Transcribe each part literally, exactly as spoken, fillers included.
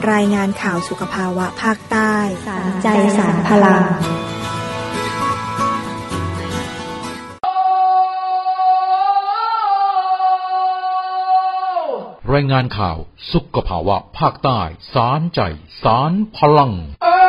รายงานข่าวสุขภาวะภาคใต้สารใจสารพลังรายงานข่าวสุขภาวะภาคใต้สารใจสารพลัง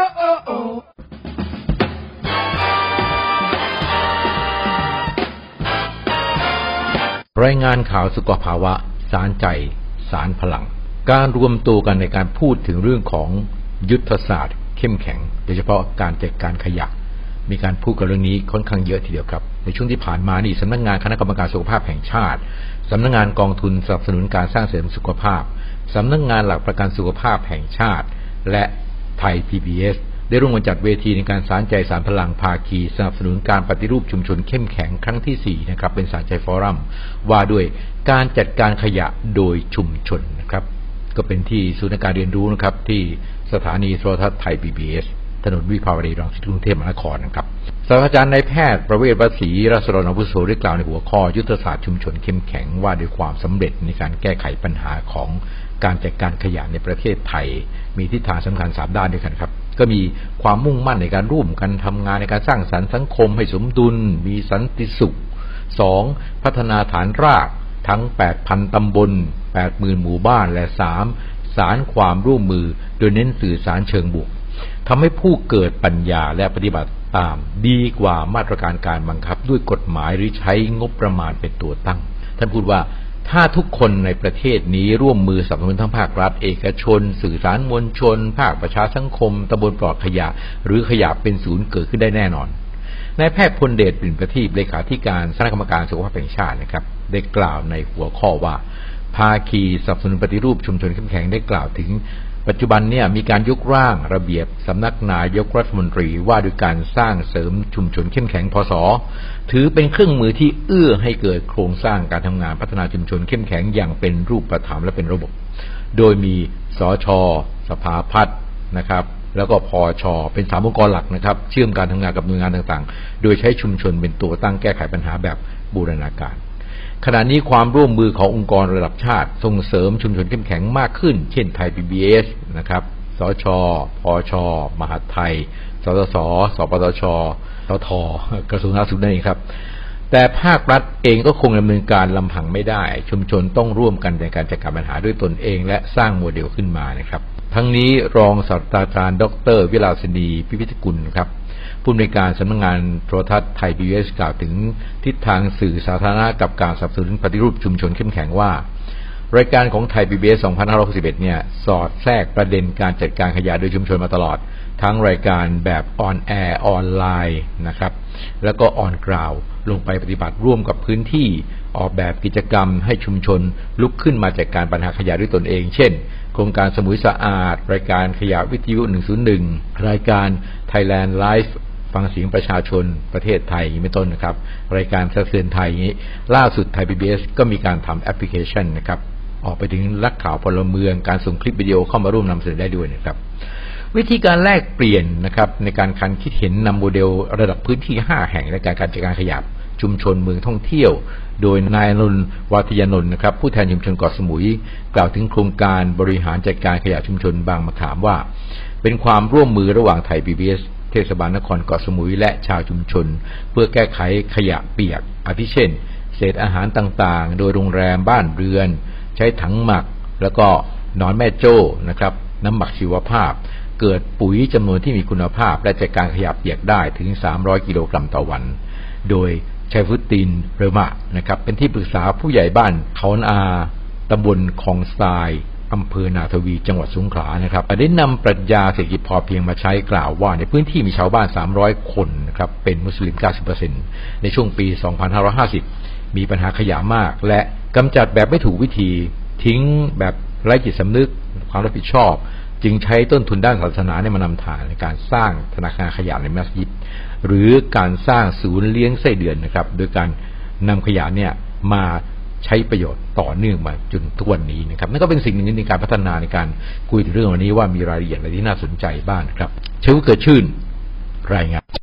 รายงานข่าวสุขภาวะสารใจสารพลังการรวมตัวกันในการพูดถึงเรื่องของยุทธศาสตร์เข้มแข็งโดยเฉพาะการจัดการขยะมีการพูดกันเรื่องนี้ค่อนข้างเยอะทีเดียวครับในช่วงที่ผ่านมานี่สำนักงานคณะกรรมการสุขภาพแห่งชาติสำนักงานกองทุนสนับสนุนการสร้างเสริมสุขภาพสำนักงานหลักประกันสุขภาพแห่งชาติและไทย พี บี เอส ได้ร่วมกันจัดเวทีในการสานใจสารพลังภาคีสนับสนุนการปฏิรูปชุมชนเข้มแข็งครั้งที่สี่นะครับเป็นสานใจฟอรัมว่าด้วยการจัดการขยะโดยชุมชนนะครับก็เป็นที่ศูนย์การเรียนรู้นะครับที่สถานีโทรทัศน์ไทย พี บี เอส ถนนวิภาวดีรังสิตกรุงเทพมหานครนะครับศาสตราจารย์นายแพทย์ประเวศวศรีรัศดรอาวุโสได้กล่าวในหัวข้อยุทธศาสตร์ชุมชนเข้มแข็งว่าด้วยความสำเร็จในการแก้ไขปัญหาของการจัดการขยะในประเทศไทยมีทิศทางสำคัญสามด้านด้วยกันครับก็มีความมุ่งมั่นในการร่วมกันทำงานในการสร้างสรรค์สังคมให้สมดุลมีสันติสุขสองพัฒนาฐานรากทั้ง แปดพัน ตำบล แปดหมื่น หมู่บ้านและสามสารความร่วมมือโดยเน้นสื่อสารเชิงบวกทำให้ผู้เกิดปัญญาและปฏิบัติตามดีกว่ามาตรการการบังคับด้วยกฎหมายหรือใช้งบประมาณเป็นตัวตั้งท่านพูดว่าถ้าทุกคนในประเทศนี้ร่วมมือสนับสนุนทั้งภาครัฐเอกชนสื่อสารมวลชนภาคประชาสังคมตำบลปลอดขยะหรือขยะเป็นศูนย์เกิดขึ้นได้แน่นอนนายแพทย์พลเดช ปิ่นประทีปเลขาธิการคณะกรรมการสุขภาพแห่งชาตินะครับได้กล่าวในหัวข้อว่าภาคีสนับสนุนปฏิรูปชุมชนเข้มแข็งได้กล่าวถึงปัจจุบันเนี่ยมีการยกร่างระเบียบสำนักนายกรัฐมนตรีว่าด้วยการสร้างเสริมชุมชนเข้มแข็งพส.ถือเป็นเครื่องมือที่เอื้อให้เกิดโครงสร้างการทำงานพัฒนาชุมชนเข้มแข็งอย่างเป็นรูปธรรมและเป็นระบบโดยมีสช.สภาพัฒน์นะครับแล้วก็พช.เป็นสามองค์กรหลักนะครับเชื่อมการทำงานกับหน่วยงานต่างๆโดยใช้ชุมชนเป็นตัวตั้งแก้ไขปัญหาแบบบูรณาการขณะนี้ความร่วมมือขององค์กรระดับชาติส่งเสริมชุมชนเข้มแข็งมากขึ้นเช่นไทย พี บี เอส นะครับสช.พช.มหาดไทยสสส.สปตช.สท.กระทรวงสาธารณสุขนั่นเองครับแต่ภาครัฐเองก็คงดำเนินการลำพังไม่ได้ชุมชนต้องร่วมกันในการจัดการปัญหาด้วยตนเองและสร้างโมเดลขึ้นมานะครับทั้งนี้รองศาสตราจารย์ดร.วิลาสินีพิพิธกุลครับผู้อำนวยการสำนักงานโทรทัศน์ไทย พี บี เอส กล่าวถึงทิศทางสื่อสาธารณะกับการสนับสนุนปฏิรูปชุมชนเข้มแข็งว่ารายการของไทย พี บี เอส สองพันห้าร้อยหกสิบเอ็ดเนี่ยสอดแทรกประเด็นการจัดการขยะโดยชุมชนมาตลอดทั้งรายการแบบออนแอร์ออนไลน์นะครับแล้วก็ออนกราวลงไปปฏิบัติร่วมกับพื้นที่ออกแบบกิจกรรมให้ชุมชนลุกขึ้นมาจัดการปัญหาขยะด้วยตนเองเช่นโครงการสมุยสะอาดรายการขยะวิทยุหนึ่งศูนย์หนึ่งรายการ Thailand Live ฟังเสียงประชาชนประเทศไทยอย่างนี้เป็นต้นนะครับรายการสะเทือนไทยอย่างนี้ล่าสุดไทย พี บี เอส ก็มีการทำแอปพลิเคชันนะครับออกไปถึงนักข่าวพลเมืองการส่งคลิปวิดีโอเข้ามาร่วมนำเสนอได้ด้วยนะครับวิธีการแลกเปลี่ยนนะครับในการคันคิดเห็นนำโมเดลระดับพื้นที่ห้าแห่งในการการจัดการขยะชุมชนเมืองท่องเที่ยวโดยนายนนท์วาทยานนท์นะครับผู้แทนชุมชนเกาะสมุยกล่าวถึงโครงการบริหารจัดการขยะชุมชนบางมะขามว่าเป็นความร่วมมือระหว่างไทย พี บี เอส เทศบาลนครเกาะสมุยและชาวชุมชนเพื่อแก้ไขขยะเปียกอาทิเช่นเศษอาหารต่างๆโดยโรงแรมบ้านเรือนใช้ถังหมักแล้วก็หนอนแม่โจ้นะครับน้ำหมักชีวภาพเกิดปุ๋ยจำนวนที่มีคุณภาพและจัดการขยะเปียกได้ถึงสามร้อยกิโลกรัมต่อวันโดยชัยฟุตตินเรมะนะครับเป็นที่ปรึกษาผู้ใหญ่บ้านเขาอาตำบลคลองทรายอำเภอนาทวีจังหวัดสงขลานะครับได้นำปรัชญาเศรษฐกิจพอเพียงมาใช้กล่าวว่าในพื้นที่มีชาวบ้านสามร้อยคนนะครับเป็นมุสลิม เก้าสิบเปอร์เซ็นต์ ในช่วงปีสองพันห้าร้อยห้าสิบมีปัญหาขยะมากและกำจัดแบบไม่ถูกวิธีทิ้งแบบไร้จิตสำนึกความรับผิดชอบจึงใช้ต้นทุนด้านศาสนาเนี่ยมานำทางในการสร้างธนาคารขยะในมัสยิดหรือการสร้างศูนย์เลี้ยงไส้เดือนนะครับโดยการนำขยะเนี่ยมาใช้ประโยชน์ต่อเนื่องมาจนทุกวันนี้นะครับนั่นก็เป็นสิ่งหนึ่งในการพัฒนาในการคุยถึงเรื่องวันนี้ว่ามีรายละเอียดอะไรที่น่าสนใจบ้างครับเชิญเกิดชื่นรายงาน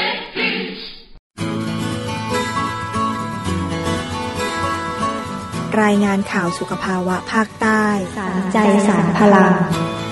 รรายงานข่าวสุขภาวะภาคใต้สารใจสารพลัง